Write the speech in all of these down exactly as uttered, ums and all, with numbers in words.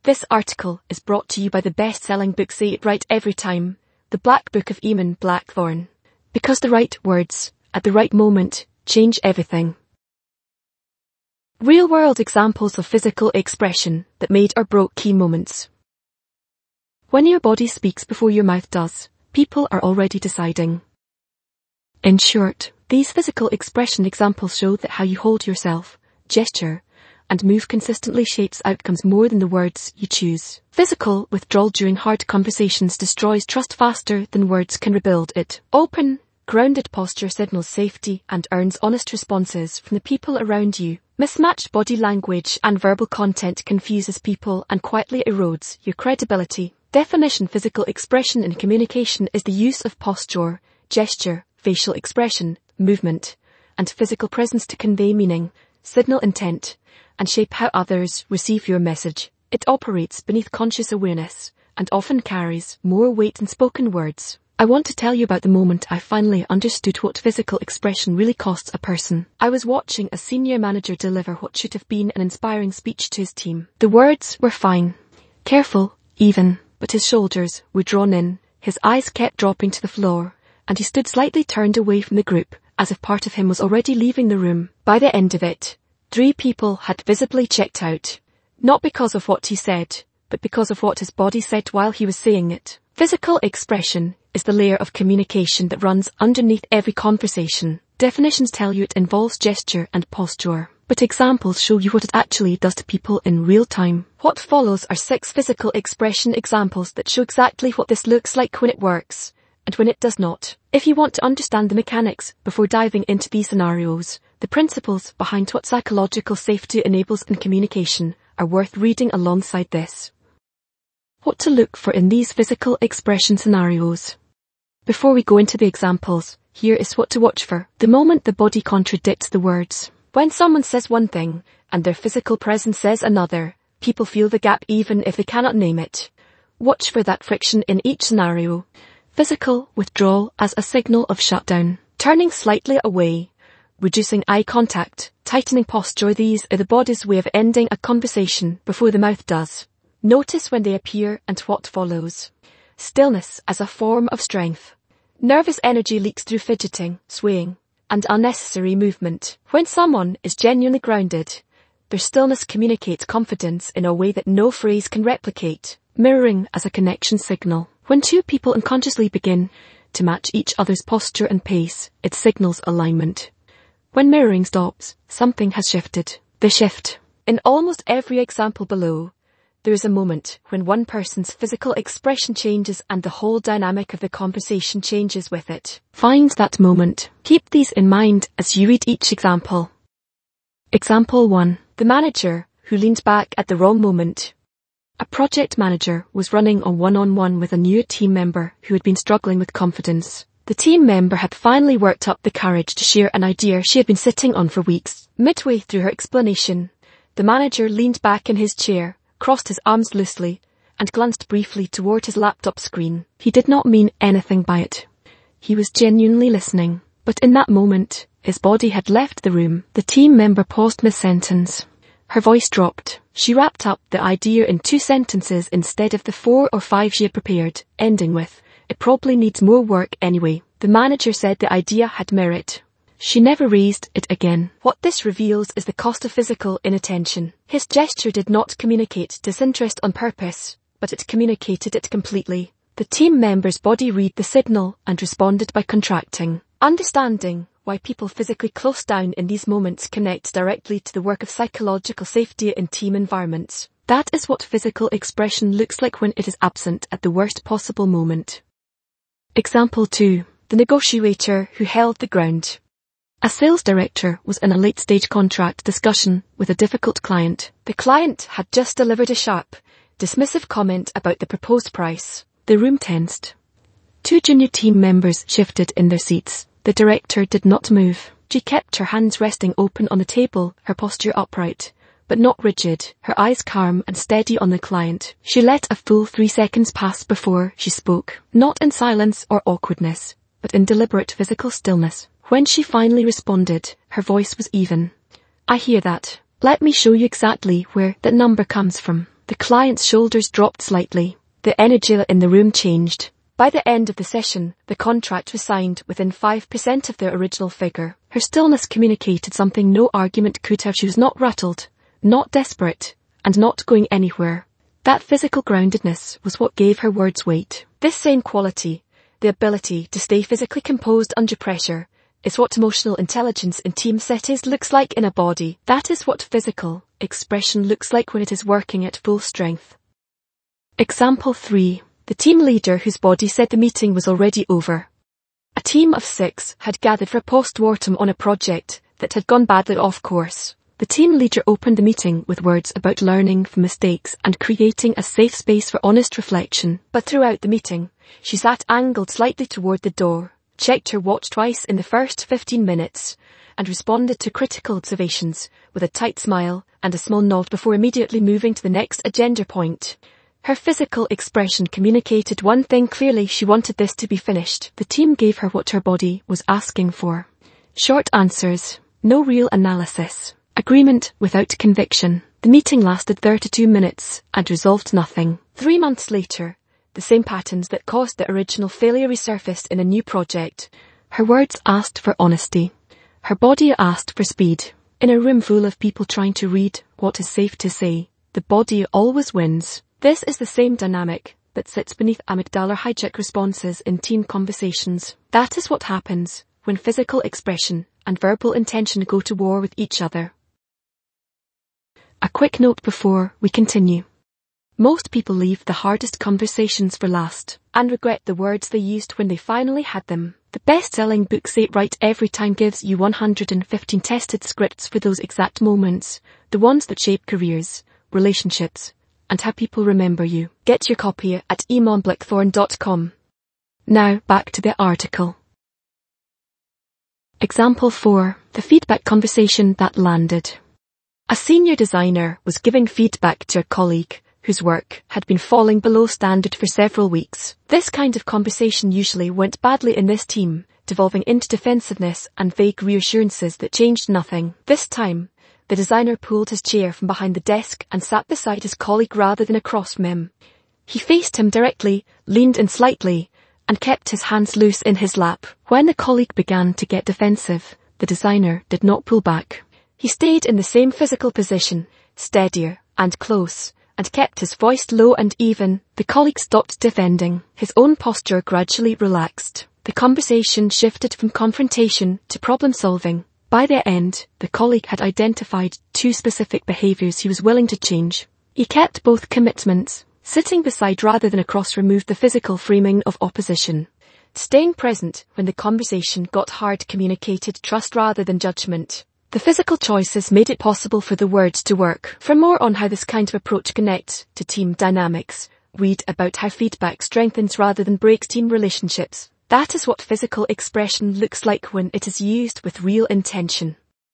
This article is brought to you by the best-selling book Say It Right Every Time, The Black Book of Eamon Blackthorne. Because the right words, at the right moment, change everything. Real-world examples of physical expression that made or broke key moments. When your body speaks before your mouth does, people are already deciding. In short, these physical expression examples show that how you hold yourself, gesture, and move consistently shapes outcomes more than the words you choose. Physical withdrawal during hard conversations destroys trust faster than words can rebuild it. Open, grounded posture signals safety and earns honest responses from the people around you. Mismatched body language and verbal content confuses people and quietly erodes your credibility. Definition: physical expression in communication is the use of posture, gesture, facial expression, movement, and physical presence to convey meaning, signal intent, and shape how others receive your message. It operates beneath conscious awareness and often carries more weight than spoken words. I want to tell you about the moment I finally understood what physical expression really costs a person. I was watching a senior manager deliver what should have been an inspiring speech to his team. The words were fine, careful, even, but his shoulders were drawn in, his eyes kept dropping to the floor, and he stood slightly turned away from the group, as if part of him was already leaving the room. By the end of it, three people had visibly checked out, not because of what he said, but because of what his body said while he was saying it. Physical expression is the layer of communication that runs underneath every conversation. Definitions tell you it involves gesture and posture, but examples show you what it actually does to people in real time. What follows are six physical expression examples that show exactly what this looks like when it works, and when it does not. If you want to understand the mechanics before diving into these scenarios, the principles behind what psychological safety enables in communication are worth reading alongside this. What to look for in these physical expression scenarios. Before we go into the examples, here is what to watch for. The moment the body contradicts the words. When someone says one thing, and their physical presence says another, people feel the gap even if they cannot name it. Watch for that friction in each scenario. Physical withdrawal as a signal of shutdown. Turning slightly away, reducing eye contact, tightening posture. These are the body's way of ending a conversation before the mouth does. Notice when they appear and what follows. Stillness as a form of strength. Nervous energy leaks through fidgeting, swaying, and unnecessary movement. When someone is genuinely grounded, their stillness communicates confidence in a way that no phrase can replicate. Mirroring as a connection signal. When two people unconsciously begin to match each other's posture and pace, it signals alignment. When mirroring stops, something has shifted. The shift. In almost every example below, there is a moment when one person's physical expression changes and the whole dynamic of the conversation changes with it. Find that moment. Keep these in mind as you read each example. Example one. The manager who leaned back at the wrong moment. A project manager was running a one-on-one with a new team member who had been struggling with confidence. The team member had finally worked up the courage to share an idea she had been sitting on for weeks. Midway through her explanation, the manager leaned back in his chair, crossed his arms loosely, and glanced briefly toward his laptop screen. He did not mean anything by it. He was genuinely listening. But in that moment, his body had left the room. The team member paused mid-sentence. Her voice dropped. She wrapped up the idea in two sentences instead of the four or five she had prepared, ending with, "It probably needs more work anyway." The manager said the idea had merit. She never raised it again. What this reveals is the cost of physical inattention. His gesture did not communicate disinterest on purpose, but it communicated it completely. The team member's body read the signal and responded by contracting. Understanding why people physically close down in these moments connects directly to the work of psychological safety in team environments. That is what physical expression looks like when it is absent at the worst possible moment. Example two. The negotiator who held the ground. A sales director was in a late-stage contract discussion with a difficult client. The client had just delivered a sharp, dismissive comment about the proposed price. The room tensed. Two junior team members shifted in their seats. The director did not move. She kept her hands resting open on the table, her posture upright, but not rigid, her eyes calm and steady on the client. She let a full three seconds pass before she spoke, not in silence or awkwardness, but in deliberate physical stillness. When she finally responded, her voice was even. "I hear that. Let me show you exactly where that number comes from." The client's shoulders dropped slightly. The energy in the room changed. By the end of the session, the contract was signed within five percent of the original figure. Her stillness communicated something no argument could have. She was not rattled, not desperate, and not going anywhere. That physical groundedness was what gave her words weight. This same quality, the ability to stay physically composed under pressure, is what emotional intelligence in team settings looks like in a body. That is what physical expression looks like when it is working at full strength. Example three. The team leader whose body said the meeting was already over. A team of six had gathered for a post-mortem on a project that had gone badly off course. The team leader opened the meeting with words about learning from mistakes and creating a safe space for honest reflection. But throughout the meeting, she sat angled slightly toward the door, checked her watch twice in the first fifteen minutes, and responded to critical observations with a tight smile and a small nod before immediately moving to the next agenda point. Her physical expression communicated one thing clearly: she wanted this to be finished. The team gave her what her body was asking for. Short answers, no real analysis. Agreement without conviction. The meeting lasted thirty-two minutes and resolved nothing. Three months later, the same patterns that caused the original failure resurfaced in a new project. Her words asked for honesty. Her body asked for speed. In a room full of people trying to read what is safe to say, the body always wins. This is the same dynamic that sits beneath amygdala hijack responses in team conversations. That is what happens when physical expression and verbal intention go to war with each other. A quick note before we continue. Most people leave the hardest conversations for last and regret the words they used when they finally had them. The best-selling book Say It Right Every Time gives you one hundred fifteen tested scripts for those exact moments, the ones that shape careers, relationships, and how people remember you. Get your copy at emon blackthorn dot com. Now back to the article. Example four. The feedback conversation that landed. A senior designer was giving feedback to a colleague whose work had been falling below standard for several weeks. This kind of conversation usually went badly in this team, devolving into defensiveness and vague reassurances that changed nothing. This time, the designer pulled his chair from behind the desk and sat beside his colleague rather than across from him. He faced him directly, leaned in slightly, and kept his hands loose in his lap. When the colleague began to get defensive, the designer did not pull back. He stayed in the same physical position, steadier and close, and kept his voice low and even. The colleague stopped defending. His own posture gradually relaxed. The conversation shifted from confrontation to problem solving. By the end, the colleague had identified two specific behaviors he was willing to change. He kept both commitments. Sitting beside rather than across removed the physical framing of opposition. Staying present when the conversation got hard communicated trust rather than judgment. The physical choices made it possible for the words to work. For more on how this kind of approach connects to team dynamics, read about how feedback strengthens rather than breaks team relationships. That is what physical expression looks like when it is used with real intention.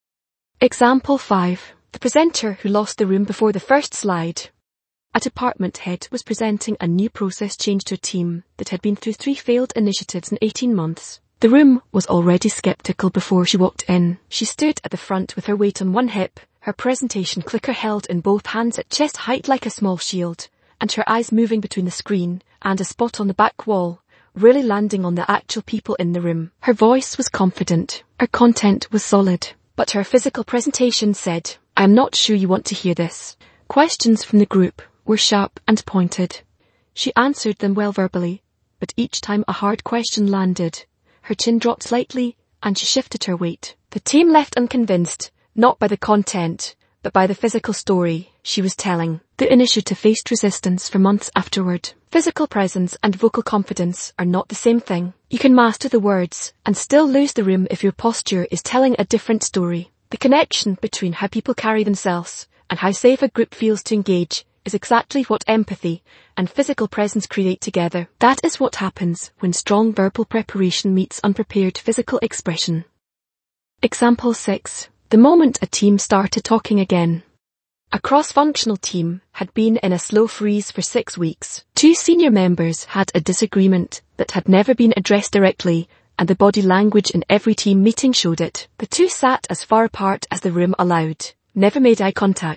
Example five. The presenter who lost the room before the first slide. A department head was presenting a new process change to a team that had been through three failed initiatives in eighteen months. The room was already skeptical before she walked in. She stood at the front with her weight on one hip, her presentation clicker held in both hands at chest height like a small shield, and her eyes moving between the screen and a spot on the back wall, really landing on the actual people in the room. Her voice was confident. Her content was solid. But her physical presentation said, "I am not sure you want to hear this." Questions from the group were sharp and pointed. She answered them well verbally, but each time a hard question landed, her chin dropped slightly and she shifted her weight. The team left unconvinced, not by the content, but by the physical story she was telling. The initiative faced resistance for months afterward. Physical presence and vocal confidence are not the same thing. You can master the words and still lose the room if your posture is telling a different story. The connection between how people carry themselves and how safe a group feels to engage is exactly what empathy and physical presence create together. That is what happens when strong verbal preparation meets unprepared physical expression. Example six. The moment a team started talking again. A cross-functional team had been in a slow freeze for six weeks. Two senior members had a disagreement that had never been addressed directly, and the body language in every team meeting showed it. The two sat as far apart as the room allowed, never made eye contact,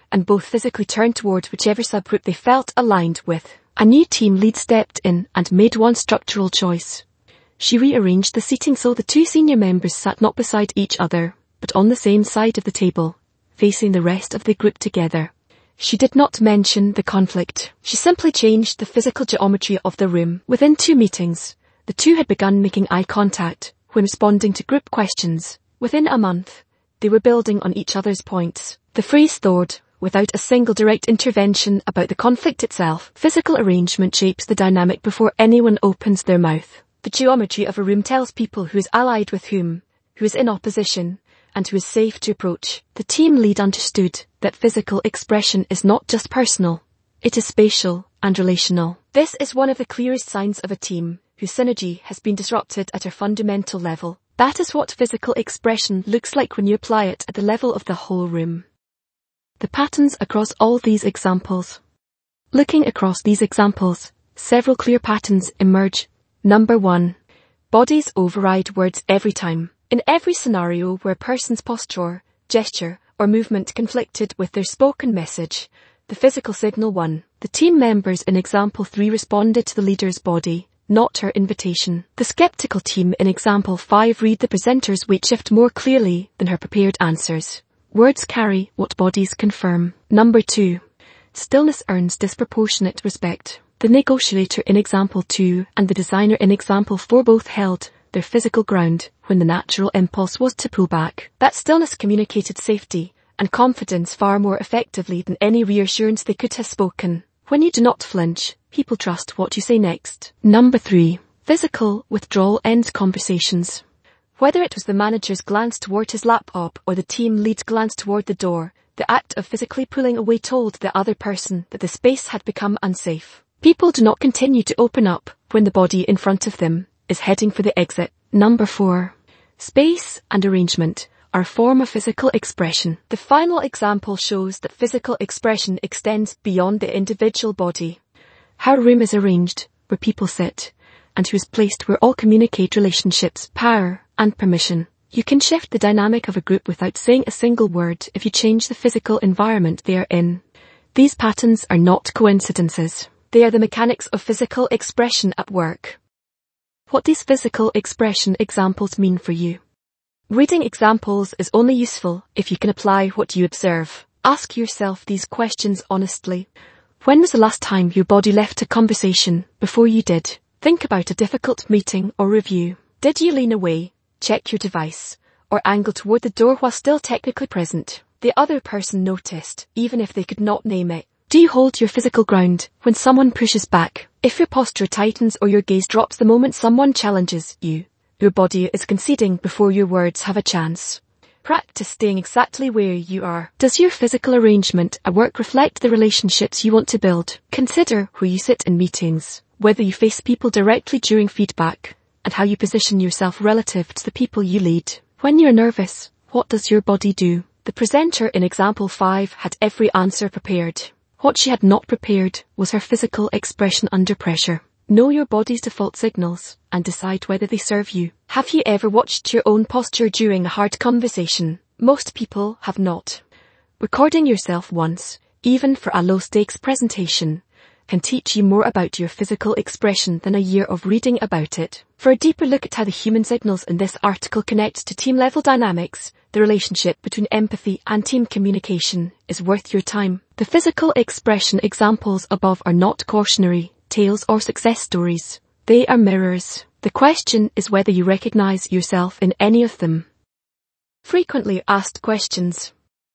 and both physically turned toward whichever subgroup they felt aligned with. A new team lead stepped in and made one structural choice. She rearranged the seating so the two senior members sat not beside each other, but on the same side of the table, facing the rest of the group together. She did not mention the conflict. She simply changed the physical geometry of the room. Within two meetings, the two had begun making eye contact when responding to group questions. Within a month, they were building on each other's points. The phrase thawed, without a single direct intervention about the conflict itself. Physical arrangement shapes the dynamic before anyone opens their mouth. The geometry of a room tells people who is allied with whom, who is in opposition, and who is safe to approach. The team lead understood that physical expression is not just personal, it is spatial and relational. This is one of the clearest signs of a team whose synergy has been disrupted at a fundamental level. That is what physical expression looks like when you apply it at the level of the whole room. The patterns across all these examples. Looking across these examples, several clear patterns emerge. Number one. Bodies override words every time. In every scenario where a person's posture, gesture, or movement conflicted with their spoken message, the physical signal won. The team members in example three responded to the leader's body, not her invitation. The skeptical team in example five read the presenter's weight shift more clearly than her prepared answers. Words carry what bodies confirm. Number two. Stillness earns disproportionate respect. The negotiator in example two and the designer in example four both held their physical ground when the natural impulse was to pull back. That stillness communicated safety and confidence far more effectively than any reassurance they could have spoken. When you do not flinch, people trust what you say next. Number three. Physical withdrawal ends conversations. Whether it was the manager's glance toward his laptop or the team lead's glance toward the door, the act of physically pulling away told the other person that the space had become unsafe. People do not continue to open up when the body in front of them is heading for the exit. Number four. Space and arrangement are a form of physical expression. The final example shows that physical expression extends beyond the individual body. How a room is arranged, where people sit, and who is placed where all communicate relationships, power, and permission. You can shift the dynamic of a group without saying a single word if you change the physical environment they are in. These patterns are not coincidences. They are the mechanics of physical expression at work. What these physical expression examples mean for you. Reading examples is only useful if you can apply what you observe. Ask yourself these questions honestly. When was the last time your body left a conversation before you did? Think about a difficult meeting or review. Did you lean away, check your device, or angle toward the door while still technically present? The other person noticed, even if they could not name it. Do you hold your physical ground when someone pushes back? If your posture tightens or your gaze drops the moment someone challenges you, your body is conceding before your words have a chance. Practice staying exactly where you are. Does your physical arrangement at work reflect the relationships you want to build? Consider where you sit in meetings, whether you face people directly during feedback, and how you position yourself relative to the people you lead. When you're nervous, what does your body do? The presenter in example five had every answer prepared. What she had not prepared was her physical expression under pressure. Know your body's default signals and decide whether they serve you. Have you ever watched your own posture during a hard conversation? Most people have not. Recording yourself once, even for a low-stakes presentation, can teach you more about your physical expression than a year of reading about it. For a deeper look at how the human signals in this article connect to team-level dynamics, the relationship between empathy and team communication is worth your time. The physical expression examples above are not cautionary tales or success stories. They are mirrors. The question is whether you recognize yourself in any of them. Frequently asked questions.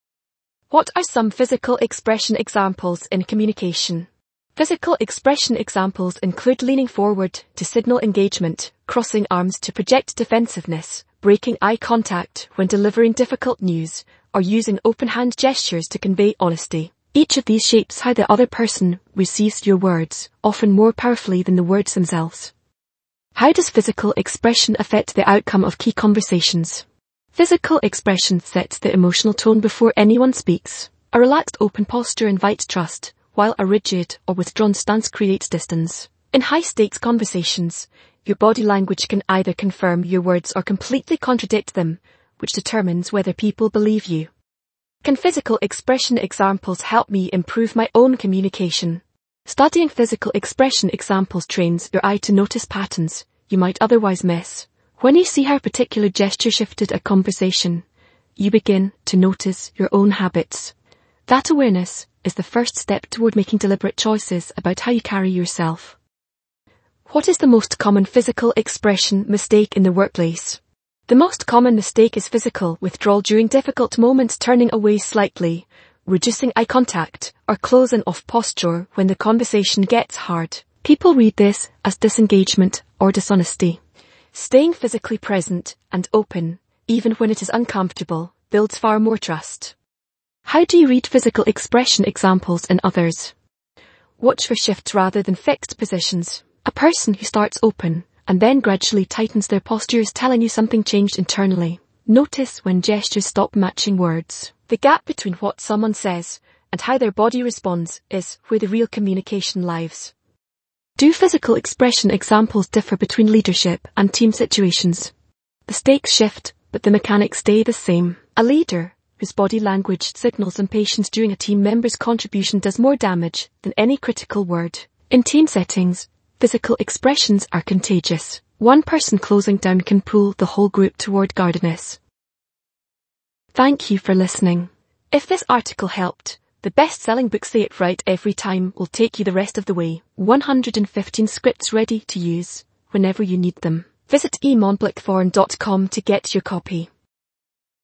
What are some physical expression examples in communication? Physical expression examples include leaning forward to signal engagement, crossing arms to project defensiveness, breaking eye contact when delivering difficult news, or using open hand gestures to convey honesty. Each of these shapes how the other person receives your words, often more powerfully than the words themselves. How does physical expression affect the outcome of key conversations? Physical expression sets the emotional tone before anyone speaks. A relaxed open posture invites trust, while a rigid or withdrawn stance creates distance. In high-stakes conversations, your body language can either confirm your words or completely contradict them, which determines whether people believe you. Can physical expression examples help me improve my own communication? Studying physical expression examples trains your eye to notice patterns you might otherwise miss. When you see how a particular gesture shifted a conversation, you begin to notice your own habits. That awareness is the first step toward making deliberate choices about how you carry yourself. What is the most common physical expression mistake in the workplace? The most common mistake is physical withdrawal during difficult moments, turning away slightly, reducing eye contact, or closing off posture when the conversation gets hard. People read this as disengagement or dishonesty. Staying physically present and open, even when it is uncomfortable, builds far more trust. How do you read physical expression examples in others? Watch for shifts rather than fixed positions. A person who starts open and then gradually tightens their posture is telling you something changed internally. Notice when gestures stop matching words. The gap between what someone says and how their body responds is where the real communication lives. Do physical expression examples differ between leadership and team situations? The stakes shift, but the mechanics stay the same. A leader whose body language signals impatience during a team member's contribution does more damage than any critical word. In team settings, physical expressions are contagious. One person closing down can pull the whole group toward guardedness. Thank you for listening. If this article helped, the best-selling book Say It Right Every Time will take you the rest of the way. one hundred fifteen scripts ready to use whenever you need them. Visit e montblicthorn dot com to get your copy.